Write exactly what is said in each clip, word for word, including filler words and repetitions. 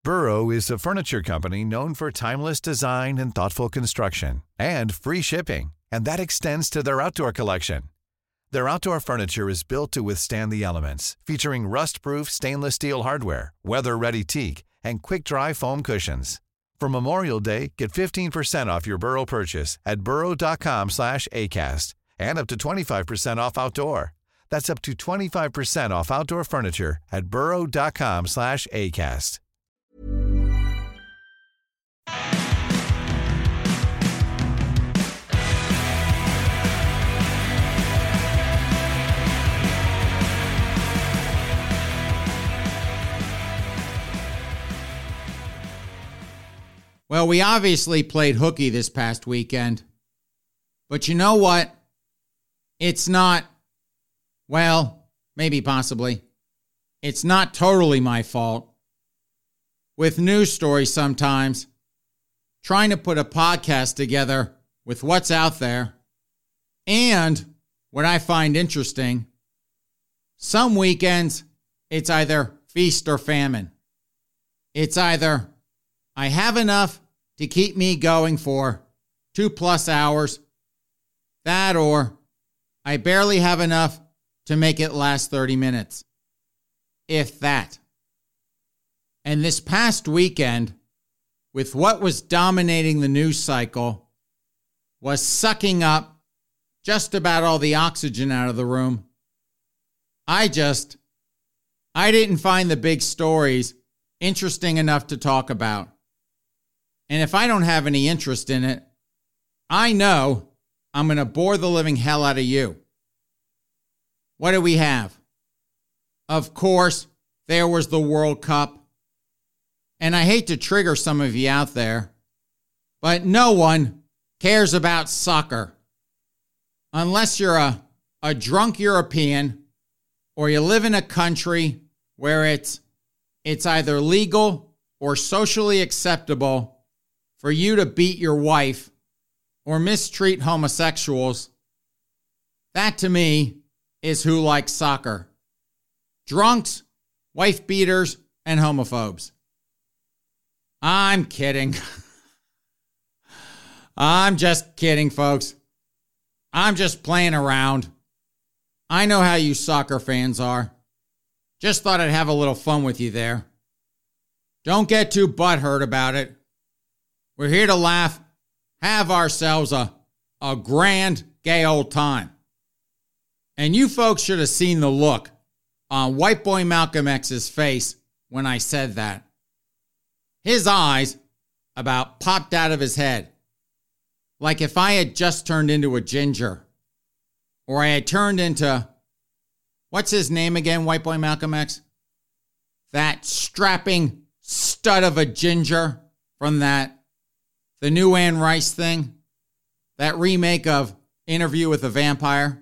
Burrow is a furniture company known for timeless design and thoughtful construction, and free shipping, and that extends to their outdoor collection. Their outdoor furniture is built to withstand the elements, featuring rust-proof stainless steel hardware, weather-ready teak, and quick-dry foam cushions. For Memorial Day, get fifteen percent off your Burrow purchase at burrow.com slash ACAST and up to twenty-five percent off outdoor. That's up to twenty-five percent off outdoor furniture at burrow.com slash ACAST. Well, we obviously played hooky this past weekend. But you know what? It's not, well, maybe possibly, it's not totally my fault. With news stories sometimes, trying to put a podcast together with what's out there, and what I find interesting, some weekends, it's either feast or famine. It's either I have enough to keep me going for two plus hours, that or I barely have enough to make it last thirty minutes, if that. And this past weekend, with what was dominating the news cycle, was sucking up just about all the oxygen out of the room. I just, I didn't find the big stories interesting enough to talk about. And if I don't have any interest in it, I know I'm going to bore the living hell out of you. What do we have? Of course, there was the World Cup. And I hate to trigger some of you out there, but no one cares about soccer. Unless you're a, a drunk European or you live in a country where it's it's either legal or socially acceptable for you to beat your wife or mistreat homosexuals. That to me is who likes soccer. Drunks, wife beaters, and homophobes. I'm kidding. I'm just kidding, folks. I'm just playing around. I know how you soccer fans are. Just thought I'd have a little fun with you there. Don't get too butthurt about it. We're here to laugh, have ourselves a, a grand gay old time. And you folks should have seen the look on white boy Malcolm X's face when I said that. His eyes about popped out of his head. Like if I had just turned into a ginger. Or I had turned into, what's his name again, white boy Malcolm X? That strapping stud of a ginger from that, the new Anne Rice thing. That remake of Interview with a Vampire.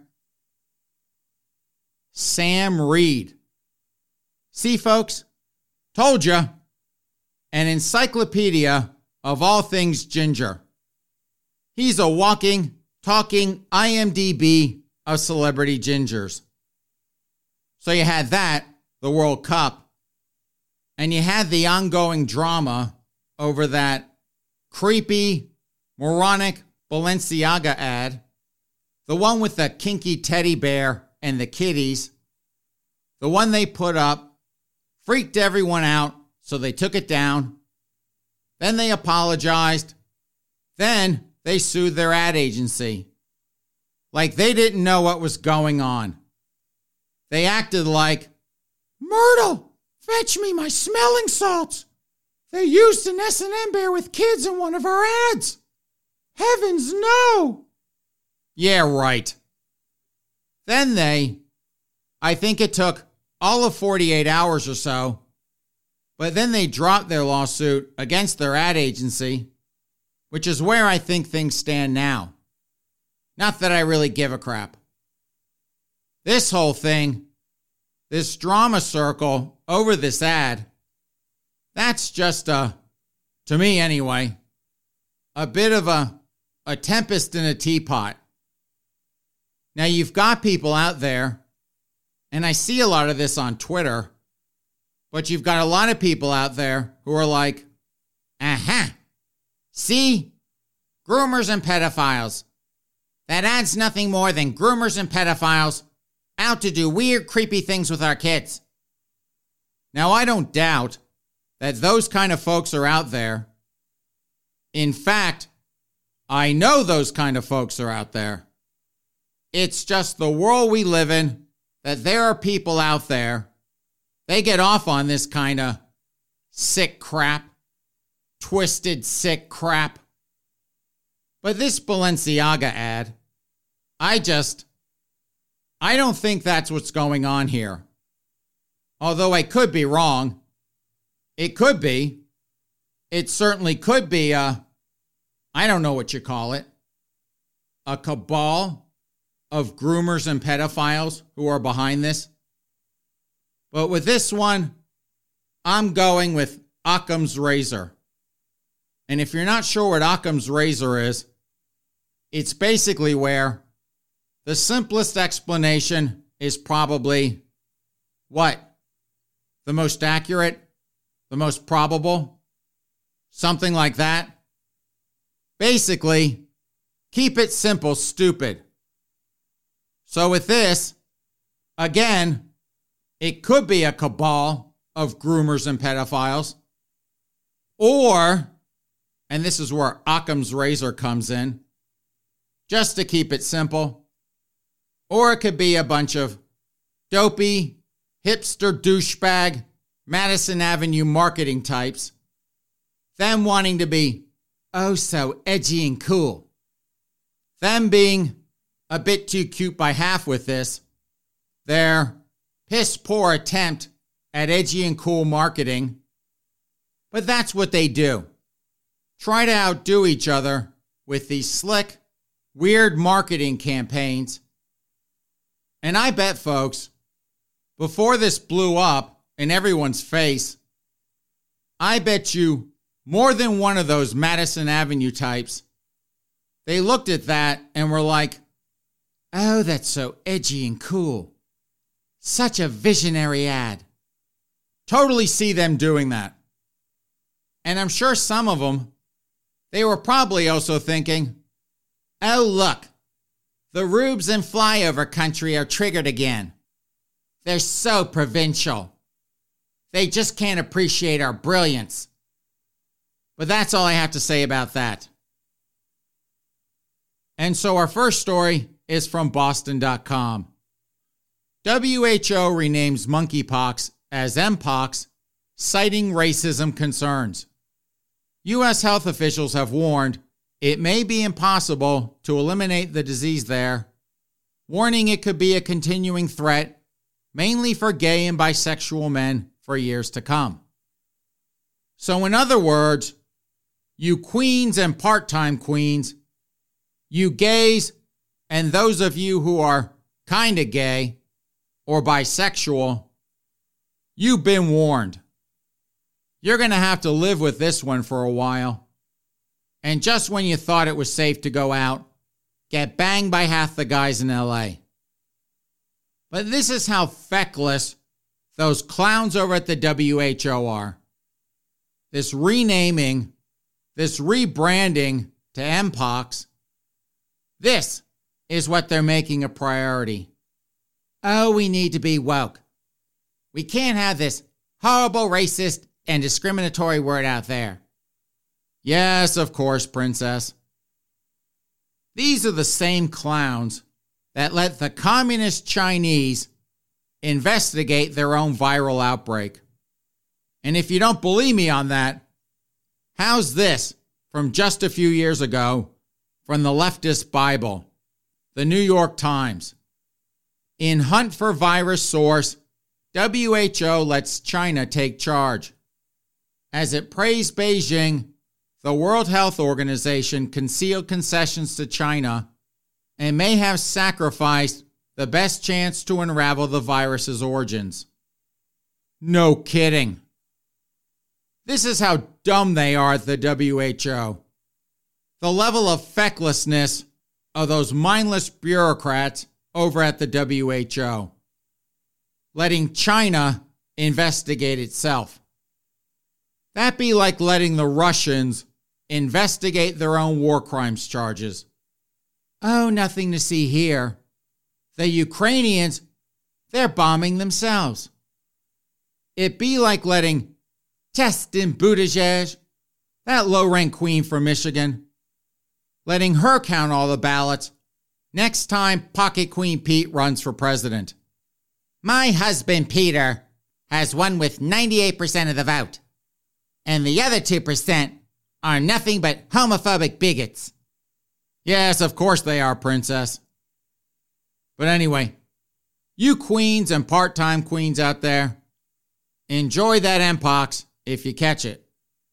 Sam Reed. See, folks? Told ya. An encyclopedia of all things ginger. He's a walking, talking I M D B of celebrity gingers. So you had that, the World Cup, and you had the ongoing drama over that creepy, moronic Balenciaga ad, the one with the kinky teddy bear and the kitties, the one they put up, freaked everyone out, so they took it down. Then they apologized. Then they sued their ad agency. Like they didn't know what was going on. They acted like, Myrtle, fetch me my smelling salts. They used an S and M bear with kids in one of our ads. Heavens, no. Yeah, right. Then they, I think it took all of forty-eight hours or so, but then they dropped their lawsuit against their ad agency, which is where I think things stand now. Not that I really give a crap. This whole thing, this drama circle over this ad, that's just a, to me anyway, a bit of a, a tempest in a teapot. Now you've got people out there, and I see a lot of this on Twitter, But you've got a lot of people out there who are like, aha, see? Groomers and pedophiles. That adds nothing more than groomers and pedophiles out to do weird, creepy things with our kids. Now, I don't doubt that those kind of folks are out there. In fact, I know those kind of folks are out there. It's just the world we live in that there are people out there. They get off on this kind of sick crap, twisted, sick crap. But this Balenciaga ad, I just, I don't think that's what's going on here. Although I could be wrong. It could be. It certainly could be a, I don't know what you call it, a cabal of groomers and pedophiles who are behind this. But with this one, I'm going with Occam's razor. And if you're not sure what Occam's razor is, it's basically where the simplest explanation is probably what? The most accurate? The most probable? Something like that? Basically, keep it simple, stupid. So with this, again, it could be a cabal of groomers and pedophiles. Or, and this is where Occam's razor comes in, just to keep it simple. Or it could be a bunch of dopey, hipster douchebag, Madison Avenue marketing types. Them wanting to be, oh, so edgy and cool. Them being a bit too cute by half with this. Their piss poor attempt at edgy and cool marketing. But that's what they do. Try to outdo each other with these slick, weird marketing campaigns. And I bet, folks, before this blew up in everyone's face, I bet you more than one of those Madison Avenue types, they looked at that and were like, oh, that's so edgy and cool. Such a visionary ad. Totally see them doing that. And I'm sure some of them, they were probably also thinking, oh, look, the rubes in flyover country are triggered again. They're so provincial. They just can't appreciate our brilliance. But that's all I have to say about that. And so our first story is from Boston dot com. W H O renames monkeypox as Mpox, citing racism concerns. U S health officials have warned it may be impossible to eliminate the disease there, warning it could be a continuing threat, mainly for gay and bisexual men, for years to come. So in other words, you queens and part-time queens, you gays, and those of you who are kind of gay or bisexual, you've been warned. You're going to have to live with this one for a while. And just when you thought it was safe to go out, get banged by half the guys in L A. But this is how feckless those clowns over at the W H O are. This renaming, this rebranding to Mpox, this is what they're making a priority. Oh, we need to be woke. We can't have this horrible, racist, and discriminatory word out there. Yes, of course, princess. These are the same clowns that let the communist Chinese investigate their own viral outbreak. And if you don't believe me on that, how's this from just a few years ago from the leftist Bible, the New York Times? In hunt for virus source, W H O lets China take charge. As it praised Beijing, the World Health Organization concealed concessions to China and may have sacrificed the best chance to unravel the virus's origins. No kidding. This is how dumb they are at the W H O. The level of fecklessness of those mindless bureaucrats over at the W H O. Letting China investigate itself. That'd be like letting the Russians investigate their own war crimes charges. Oh, nothing to see here. The Ukrainians, they're bombing themselves. It'd be like letting Testin Buttigieg, that low-rank queen from Michigan, letting her count all the ballots next time Pocket Queen Pete runs for president. My husband, Peter, has won with ninety-eight percent of the vote, and the other two percent are nothing but homophobic bigots. Yes, of course they are, princess. But anyway, you queens and part-time queens out there, enjoy that M-Pox if you catch it.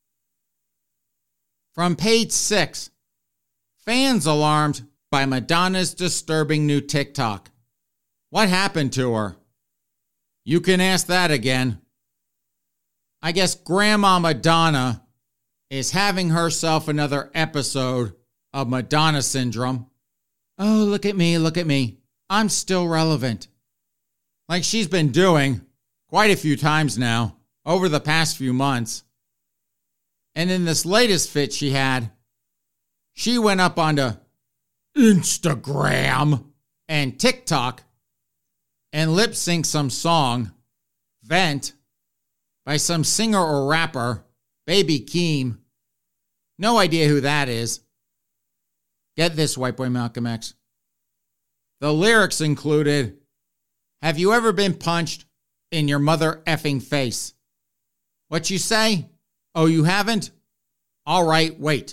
From page six, fans alarmed by Madonna's disturbing new TikTok. What happened to her? You can ask that again. I guess Grandma Madonna is having herself another episode of Madonna syndrome. Oh, look at me, look at me. I'm still relevant. Like she's been doing quite a few times now over the past few months. And in this latest fit she had, she went up onto Instagram and TikTok and lip-synced some song, Vent, by some singer or rapper, Baby Keem. No idea who that is. Get this, White Boy Malcolm X. The lyrics included, have you ever been punched in your mother effing face? What you say? Oh, you haven't? All right, wait.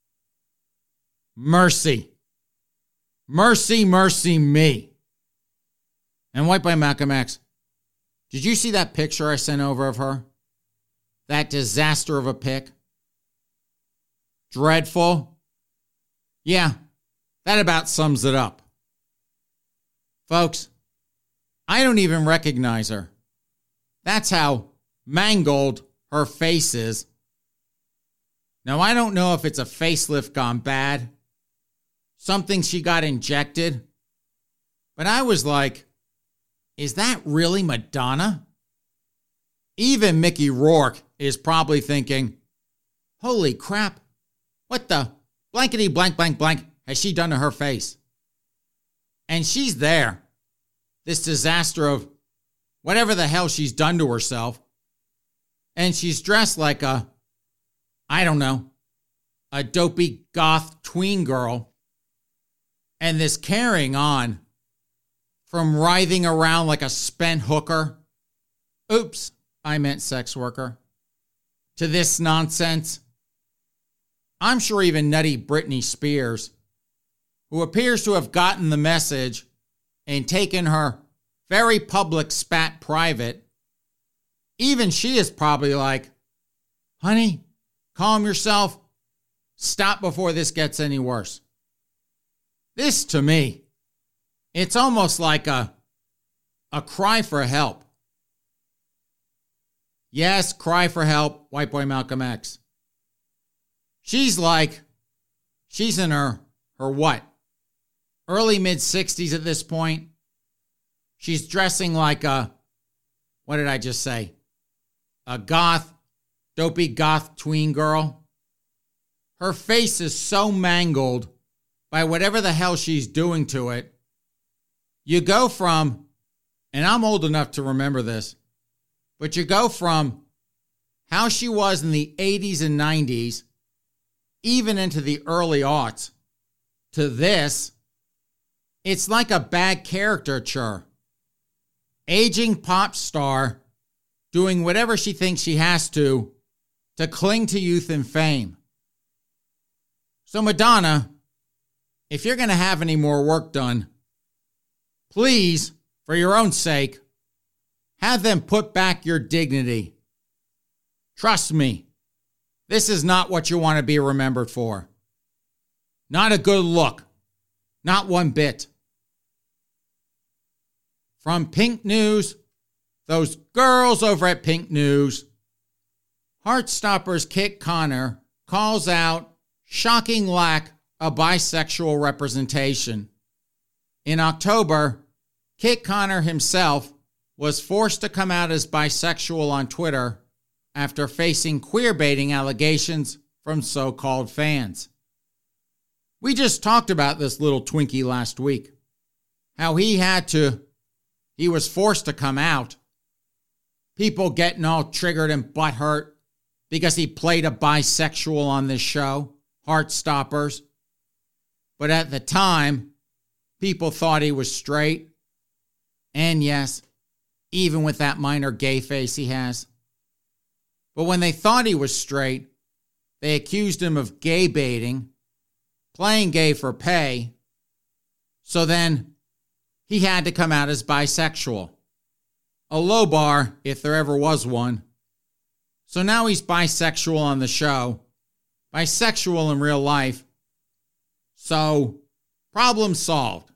Mercy. Mercy, mercy me. And White Boy Malcolm X, did you see that picture I sent over of her? That disaster of a pic? Dreadful. Yeah, that about sums it up. Folks, I don't even recognize her. That's how mangled her face is. Now, I don't know if it's a facelift gone bad, something she got injected, but I was like, is that really Madonna? Even Mickey Rourke is probably thinking, holy crap, what the blankety blank blank blank has she done to her face? And she's there. This disaster of whatever the hell she's done to herself. And she's dressed like a, I don't know, a dopey goth tween girl. And this carrying on from writhing around like a spent hooker. Oops, I meant sex worker. To this nonsense. I'm sure even nutty Britney Spears, who appears to have gotten the message and taken her very public spat private, even she is probably like, honey, calm yourself. Stop before this gets any worse. This, to me, it's almost like a, a cry for help. Yes, cry for help, White Boy Malcolm X. She's like, she's in her, her what? Early mid-sixties at this point. She's dressing like a, what did I just say? A goth, dopey goth tween girl. Her face is so mangled by whatever the hell she's doing to it. You go from, and I'm old enough to remember this, but you go from how she was in the eighties and nineties, even into the early aughts, to this. It's like a bad caricature. Aging pop star doing whatever she thinks she has to to cling to youth and fame. So Madonna, if you're going to have any more work done, please, for your own sake, have them put back your dignity. Trust me, this is not what you want to be remembered for. Not a good look. Not one bit. From Pink News, those girls over at Pink News, Heartstopper's Kit Connor calls out shocking lack of bisexual representation. In October, Kit Connor himself was forced to come out as bisexual on Twitter after facing queer-baiting allegations from so-called fans. We just talked about this little Twinkie last week. How he had to, he was forced to come out. People getting all triggered and butthurt because he played a bisexual on this show, Heartstoppers. But at the time, people thought he was straight. And yes, even with that minor gay face he has. But when they thought he was straight, they accused him of gay baiting, playing gay for pay. So then he had to come out as bisexual. A low bar, if there ever was one. So now he's bisexual on the show, bisexual in real life. So, problem solved.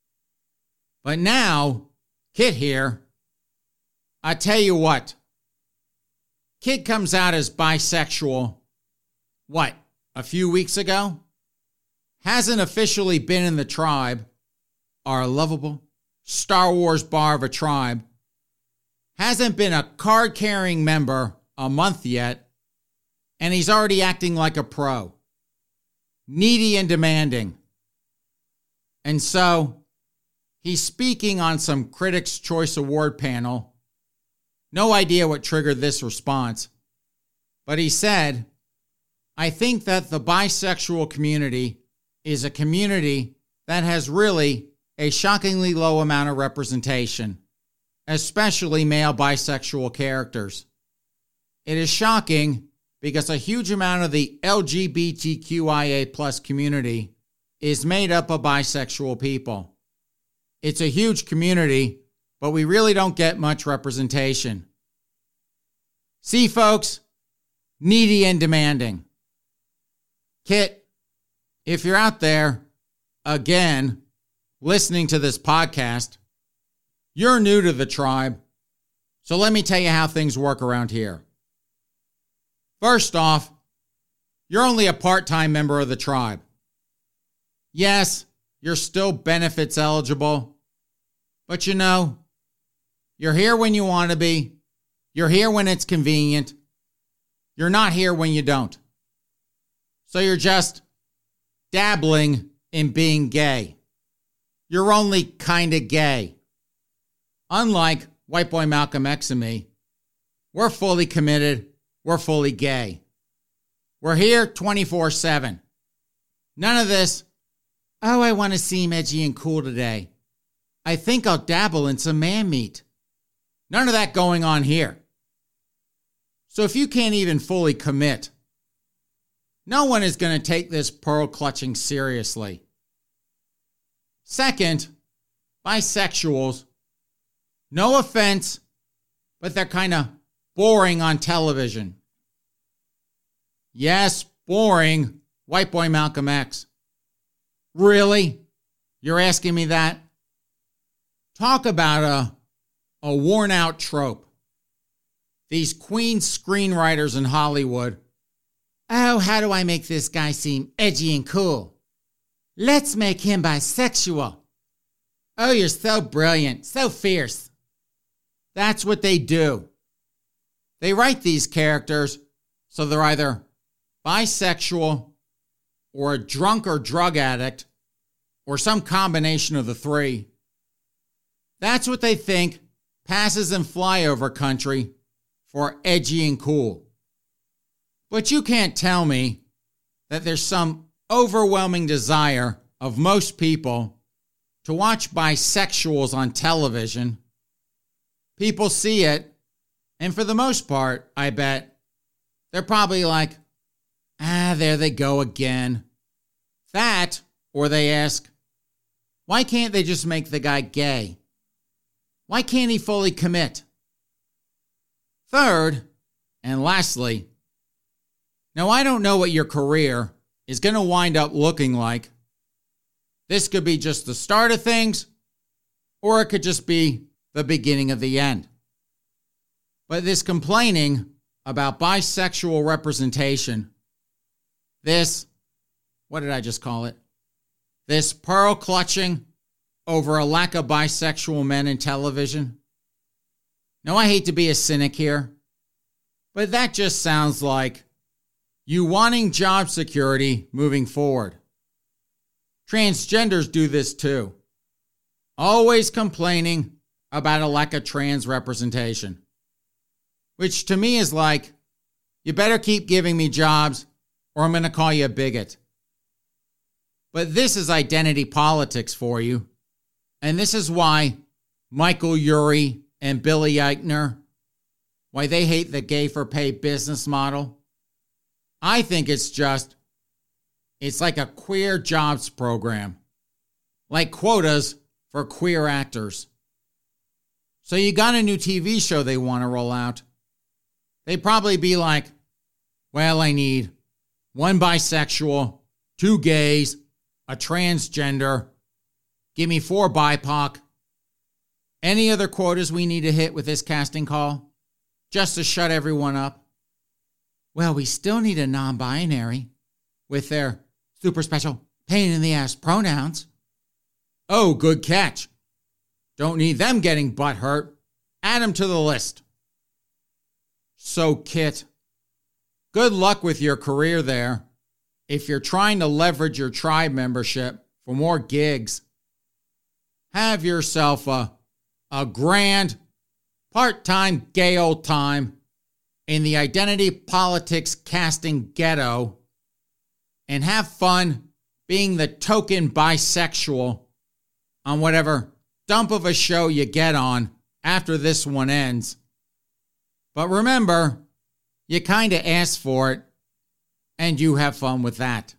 But now, Kit here, I tell you what, Kit comes out as bisexual, what, a few weeks ago? Hasn't officially been in the tribe, our lovable Star Wars bar of a tribe. Hasn't been a card-carrying member a month yet, and he's already acting like a pro. Needy and demanding. And so, he's speaking on some Critics' Choice Award panel. No idea what triggered this response. But he said, I think that the bisexual community is a community that has really a shockingly low amount of representation, especially male bisexual characters. It is shocking because a huge amount of the L G B T Q I A plus community is made up of bisexual people. It's a huge community, but we really don't get much representation. See, folks, needy and demanding. Kit, if you're out there, again, listening to this podcast, you're new to the tribe, so let me tell you how things work around here. First off, you're only a part-time member of the tribe. Yes, you're still benefits eligible, but you know, you're here when you want to be. You're here when it's convenient. You're not here when you don't. So you're just dabbling in being gay. You're only kind of gay. Unlike White Boy Malcolm X and me, we're fully committed. We're fully gay. We're here twenty-four seven. None of this, oh, I want to seem edgy and cool today. I think I'll dabble in some man meat. None of that going on here. So if you can't even fully commit, no one is going to take this pearl clutching seriously. Second, bisexuals, no offense, but they're kind of boring on television. Yes, boring, White Boy Malcolm X. Really? You're asking me that? Talk about a, a worn-out trope. These queen screenwriters in Hollywood. Oh, how do I make this guy seem edgy and cool? Let's make him bisexual. Oh, you're so brilliant, so fierce. That's what they do. They write these characters so they're either bisexual or a drunk or drug addict or some combination of the three. That's what they think passes in flyover country for edgy and cool. But you can't tell me that there's some overwhelming desire of most people to watch bisexuals on television. People see it, and for the most part, I bet, they're probably like, ah, there they go again. That, or they ask, why can't they just make the guy gay? Why can't he fully commit? Third, and lastly, now I don't know what your career is going to wind up looking like. This could be just the start of things, or it could just be the beginning of the end. But this complaining about bisexual representation, this, what did I just call it? This pearl clutching over a lack of bisexual men in television, Now, I hate to be a cynic here, but that just sounds like you wanting job security moving forward. Transgenders do this too. Always complaining about a lack of trans representation. Which to me is like, you better keep giving me jobs or I'm going to call you a bigot. But this is identity politics for you. And this is why Michael Urie and Billy Eichner, why they hate the gay for pay business model. I think it's just, it's like a queer jobs program. Like quotas for queer actors. So you got a new T V show they want to roll out. They'd probably be like, well, I need one bisexual, two gays, a transgender, give me four B I P O C. Any other quotas we need to hit with this casting call? Just to shut everyone up? Well, we still need a non-binary with their super special pain in the ass pronouns. Oh, good catch. Don't need them getting butt hurt. Add them to the list. So, Kit, good luck with your career there. If you're trying to leverage your tribe membership for more gigs, have yourself a, a grand, part-time gay old time in the identity politics casting ghetto and have fun being the token bisexual on whatever dump of a show you get on after this one ends. But remember, you kind of asked for it, and you have fun with that.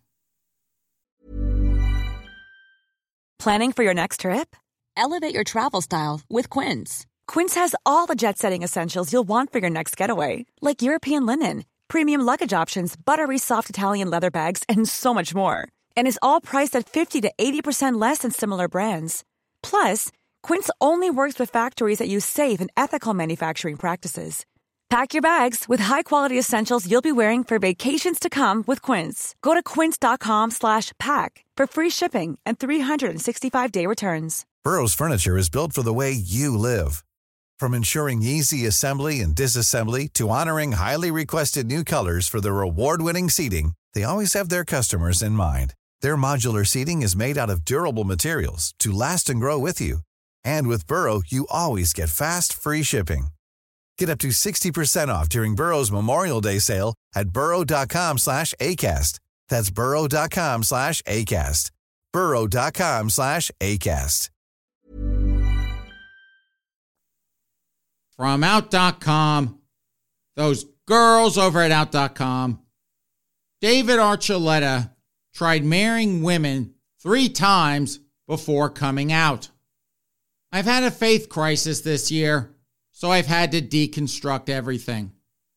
Planning for your next trip? Elevate your travel style with Quince. Quince has all the jet-setting essentials you'll want for your next getaway, like European linen, premium luggage options, buttery soft Italian leather bags, and so much more. And is all priced at fifty to eighty percent less than similar brands. Plus, Quince only works with factories that use safe and ethical manufacturing practices. Pack your bags with high-quality essentials you'll be wearing for vacations to come with Quince. Go to quince.com slash pack for free shipping and three sixty-five day returns. Burrow's furniture is built for the way you live. From ensuring easy assembly and disassembly to honoring highly requested new colors for their award-winning seating, they always have their customers in mind. Their modular seating is made out of durable materials to last and grow with you. And with Burrow, you always get fast, free shipping. Get up to sixty percent off during Burrow's Memorial Day sale at burrow.com slash ACAST. That's burrow.com slash ACAST. burrow.com slash ACAST. From out dot com, those girls over at out dot com, David Archuleta tried marrying women three times before coming out. I've had a faith crisis this year, so I've had to deconstruct everything.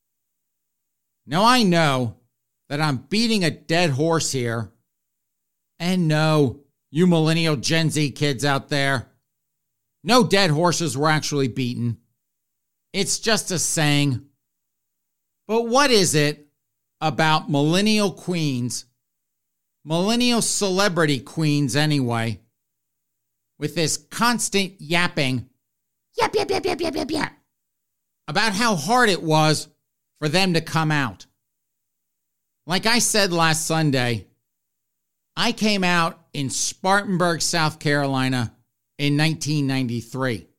Now I know that I'm beating a dead horse here. And no, you millennial Gen Z kids out there, no dead horses were actually beaten. It's just a saying. But what is it about millennial queens, millennial celebrity queens anyway, with this constant yapping, yap, yap, yap, yap, yap, yap, yap, about how hard it was for them to come out? Like I said last Sunday, I came out in Spartanburg, South Carolina in nineteen ninety-three.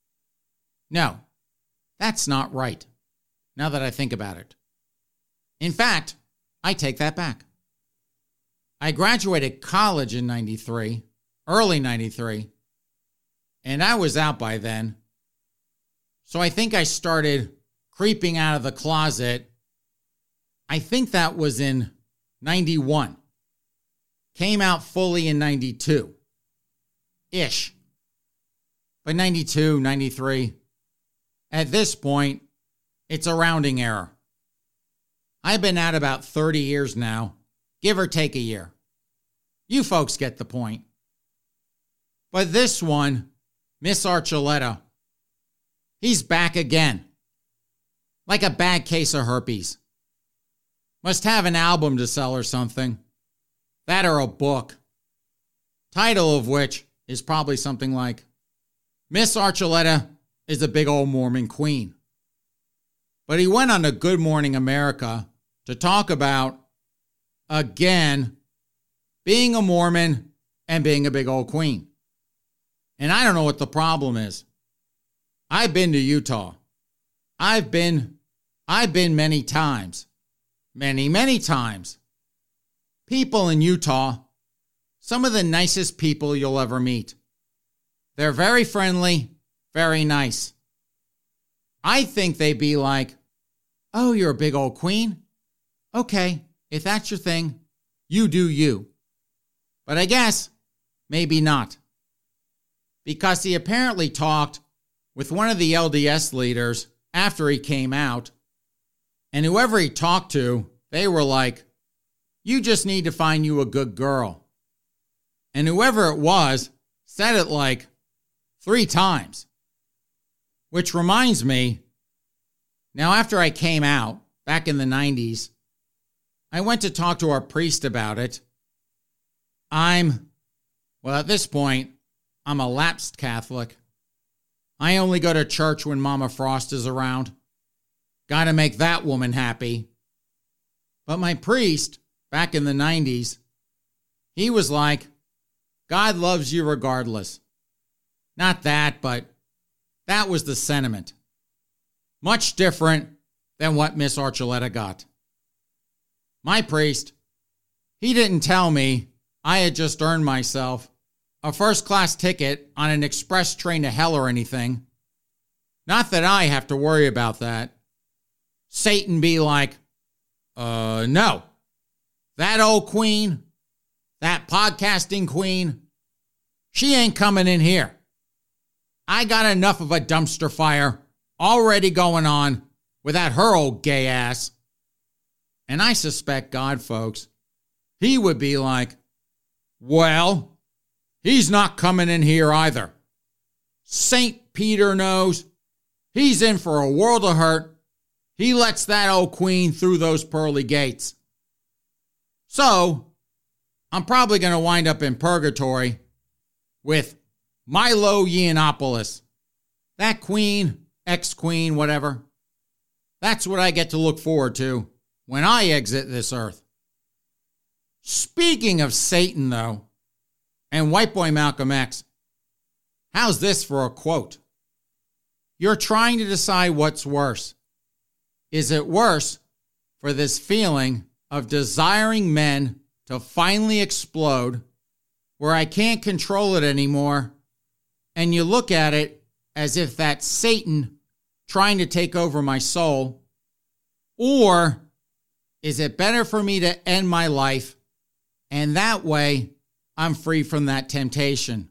No, that's not right, now that I think about it. In fact, I take that back. I graduated college in ninety-three, early ninety-three, and I was out by then. So I think I started creeping out of the closet. I think that was in ninety-one. Came out fully in ninety-two. Ish. But ninety-two, ninety-three, at this point, it's a rounding error. I've been out about thirty years now, give or take a year. You folks get the point. But this one, Miss Archuleta, he's back again. Like a bad case of herpes. Must have an album to sell or something. That or a book. Title of which is probably something like Miss Archuleta is a big old Mormon queen. But he went on to Good Morning America to talk about, again, being a Mormon and being a big old queen. And I don't know what the problem is. I've been to Utah. I've been, I've been many times. Many, many times. People in Utah, some of the nicest people you'll ever meet. They're very friendly, very nice. I think they'd be like, oh, you're a big old queen? Okay, if that's your thing, you do you. But I guess maybe not. Because he apparently talked with one of the L D S leaders after he came out, and whoever he talked to, they were like, you just need to find you a good girl. And whoever it was said it like three times. Which reminds me, now after I came out, back in the nineties, I went to talk to our priest about it. I'm, well, at this point, I'm a lapsed Catholic. I only go to church when Mama Frost is around. Got to make that woman happy. But my priest, back in the nineties, he was like, God loves you regardless. Not that, but that was the sentiment. Much different than what Miss Archuleta got. My priest, he didn't tell me I had just earned myself a first-class ticket on an express train to hell or anything. Not that I have to worry about that. Satan be like, uh, no. That old queen, that podcasting queen, she ain't coming in here. I got enough of a dumpster fire already going on without her old gay ass. And I suspect God, folks, he would be like, well, he's not coming in here either. Saint Peter knows he's in for a world of hurt. He lets that old queen through those pearly gates. So, I'm probably going to wind up in purgatory with Milo Yiannopoulos. That queen, ex-queen, whatever. That's what I get to look forward to when I exit this earth. Speaking of Satan, though, and White Boy Malcolm X, how's this for a quote? You're trying to decide what's worse. Is it worse for this feeling of desiring men to finally explode where I can't control it anymore, and you look at it as if that's Satan trying to take over my soul? Or is it better for me to end my life, and that way I'm free from that temptation?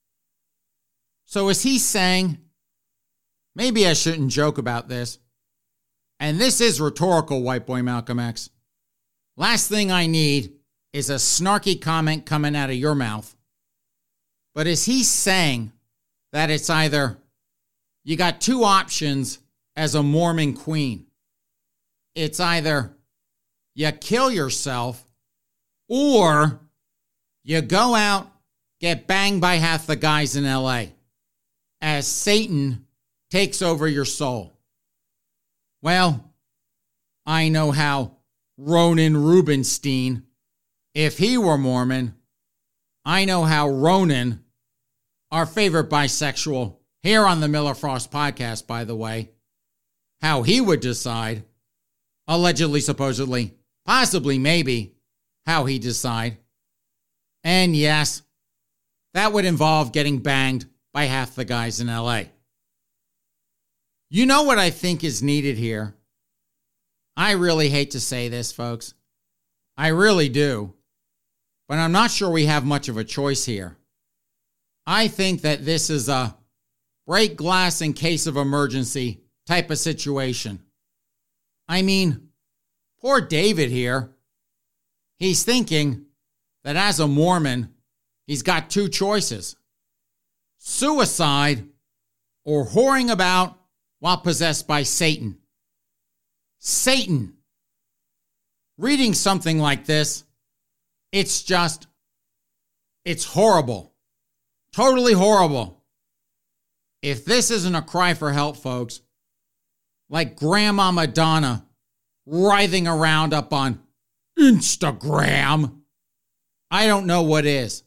So is he saying, maybe I shouldn't joke about this, and this is rhetorical, White Boy Malcolm X. Last thing I need is a snarky comment coming out of your mouth. But is he saying that it's either you got two options as a Mormon queen? It's either you kill yourself or you go out, get banged by half the guys in L A as Satan takes over your soul. Well, I know how Ronan Rubinstein, if he were Mormon, I know how Ronan, our favorite bisexual here on the Miller Frost podcast, by the way, how he would decide, allegedly, supposedly, possibly, maybe, how he'd decide. And yes, that would involve getting banged by half the guys in L A. You know what I think is needed here? I really hate to say this, folks. I really do. But I'm not sure we have much of a choice here. I think that this is a break glass in case of emergency type of situation. I mean, poor David here. He's thinking that as a Mormon, he's got two choices: suicide or whoring about while possessed by Satan. Satan. Reading something like this, it's just, it's horrible. Totally horrible. If this isn't a cry for help, folks, like Grandma Madonna writhing around up on Instagram, I don't know what is.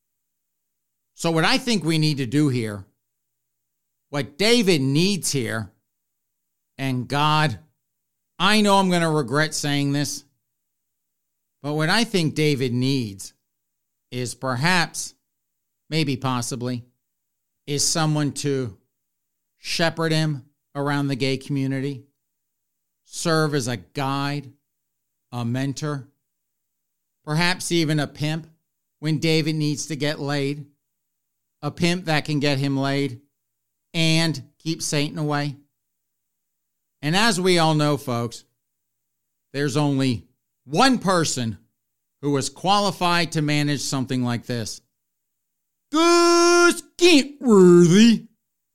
So what I think we need to do here, what David needs here, and God, I know I'm going to regret saying this, but what I think David needs is perhaps, maybe possibly, is someone to shepherd him around the gay community, serve as a guide, a mentor, perhaps even a pimp when David needs to get laid, a pimp that can get him laid and keep Satan away. And as we all know, folks, there's only one person who is qualified to manage something like this. Gus Kenworthy.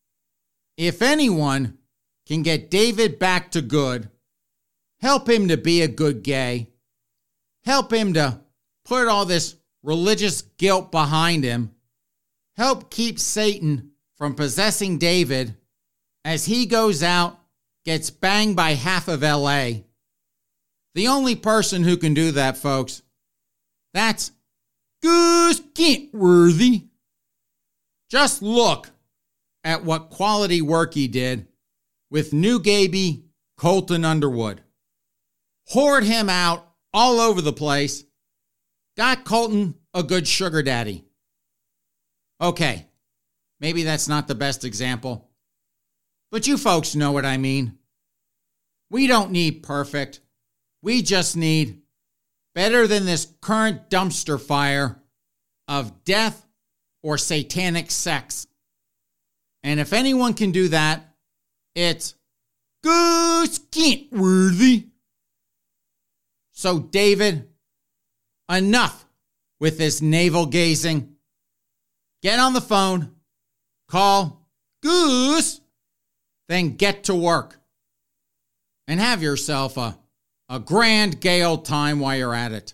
If anyone can get David back to good, help him to be a good gay, help him to put all this religious guilt behind him, help keep Satan from possessing David as he goes out, gets banged by half of L A. The only person who can do that, folks, that's Gus Kenworthy. Just look at what quality work he did with new Gaby Colton Underwood. Whored him out all over the place. Got Colton a good sugar daddy. Okay, maybe that's not the best example, but you folks know what I mean. We don't need perfect. We just need better than this current dumpster fire of death or satanic sex. And if anyone can do that, it's Gus Kenworthy. So, David, enough with this navel gazing. Get on the phone, call Goose, then get to work. And have yourself a, a grand gay old time while you're at it.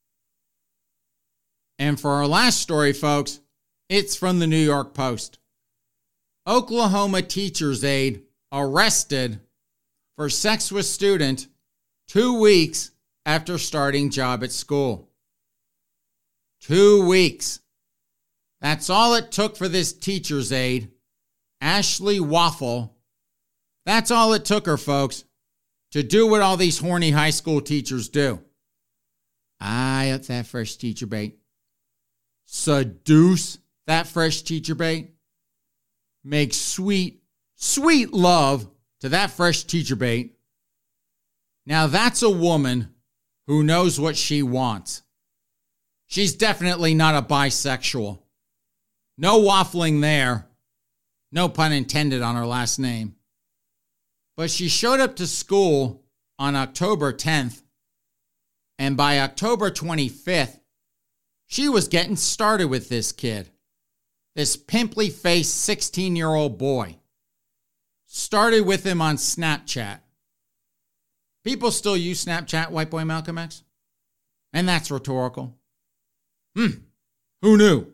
And for our last story, folks, it's from the New York Post. Oklahoma teacher's aide arrested for sex with student two weeks after starting job at school. Two weeks. That's all it took for this teacher's aide, Ashley Waffle. That's all it took her, folks, to do what all these horny high school teachers do. Eye up that fresh teacher bait. Seduce that fresh teacher bait. Make sweet, sweet love to that fresh teacher bait. Now that's a woman who knows what she wants. She's definitely not a bisexual. No waffling there. No pun intended on her last name. But she showed up to school on October tenth, and by October twenty-fifth, she was getting started with this kid. This pimply-faced sixteen-year-old boy. Started with him on Snapchat. People still use Snapchat, White Boy Malcolm X? And that's rhetorical. Hmm, who knew?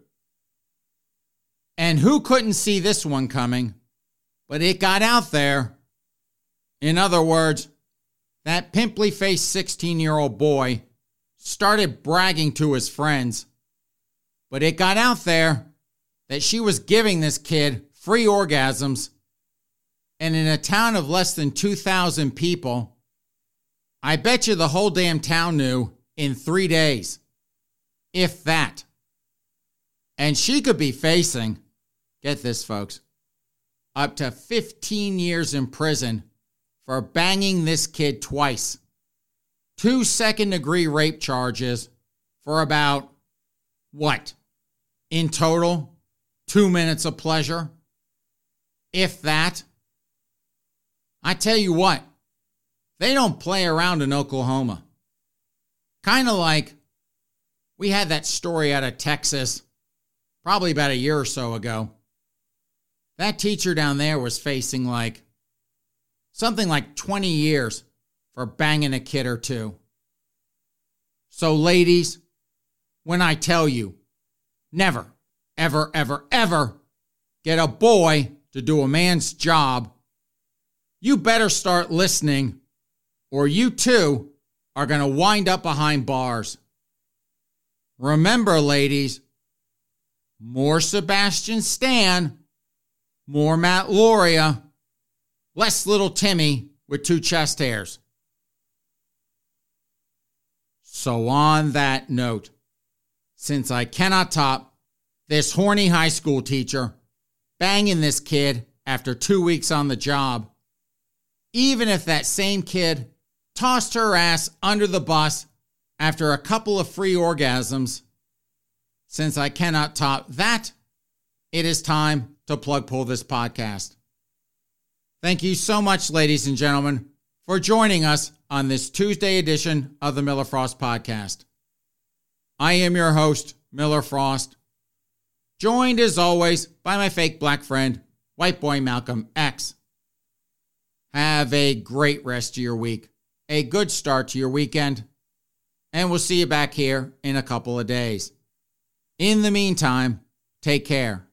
And who couldn't see this one coming? But it got out there. In other words, that pimply-faced sixteen-year-old boy started bragging to his friends. But it got out there that she was giving this kid free orgasms. And in a town of less than two thousand people, I bet you the whole damn town knew in three days. If that. And she could be facing, get this folks, up to fifteen years in prison for banging this kid twice. Two second-degree rape charges for about, what? In total, two minutes of pleasure? If that. I tell you what, they don't play around in Oklahoma. Kind of like we had that story out of Texas probably about a year or so ago. That teacher down there was facing like something like twenty years for banging a kid or two. So ladies, when I tell you, never, ever, ever, ever get a boy to do a man's job, you better start listening, or you too are going to wind up behind bars. Remember, ladies, more Sebastian Stan, more Matt Loria, less little Timmy with two chest hairs. So on that note, since I cannot top this horny high school teacher banging this kid after two weeks on the job, even if that same kid tossed her ass under the bus after a couple of free orgasms, since I cannot top that, it is time to plug pull this podcast. Thank you so much, ladies and gentlemen, for joining us on this Tuesday edition of the Miller Frost Podcast. I am your host, Miller Frost, joined as always by my fake black friend, White Boy Malcolm X. Have a great rest of your week, a good start to your weekend, and we'll see you back here in a couple of days. In the meantime, take care.